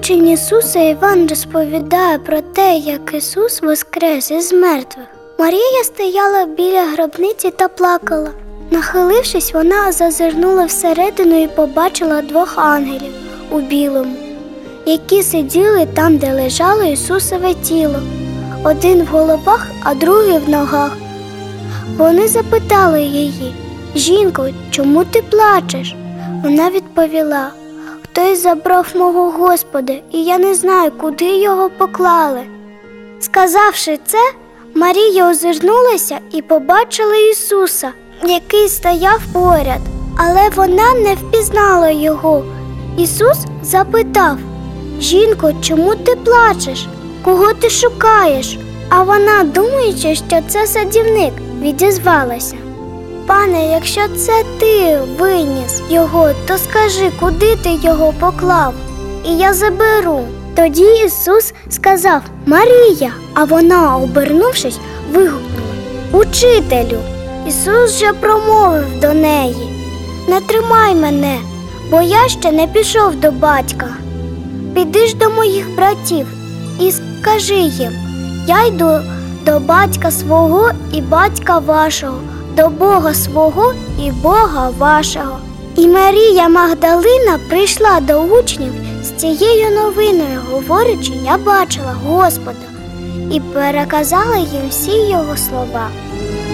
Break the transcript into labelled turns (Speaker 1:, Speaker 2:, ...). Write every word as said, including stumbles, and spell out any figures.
Speaker 1: учень Ісуса Іван розповідає про те, як Ісус воскрес із мертвих. Марія стояла біля гробниці та плакала. Нахилившись, вона зазирнула всередину і побачила двох ангелів у білому, які сиділи там, де лежало Ісусове тіло, один в головах, а другий в ногах. Вони запитали її: «Жінко, чому ти плачеш?» Вона відповіла: «Хтось забрав мого Господа, і я не знаю, куди його поклали». Сказавши це, Марія озирнулася і побачила Ісуса, який стояв поряд, але вона не впізнала його. Ісус запитав: «Жінко, чому ти плачеш? Кого ти шукаєш?» А вона, думаючи, що це садівник, відізвалася: «Пане, якщо це ти виніс його, то скажи, куди ти його поклав, і я заберу». Тоді Ісус сказав: «Марія!» А вона, обернувшись, вигукнула: «Учителю!» Ісус же промовив до неї: «Не тримай мене, бо я ще не пішов до батька. Піди ж до моїх братів і скажи їм: я йду до батька свого і батька вашого, до Бога свого і Бога вашого». І Марія Магдалина прийшла до учнів з цією новиною, говорячи: «Я бачила Господа», і переказала їм всі його слова.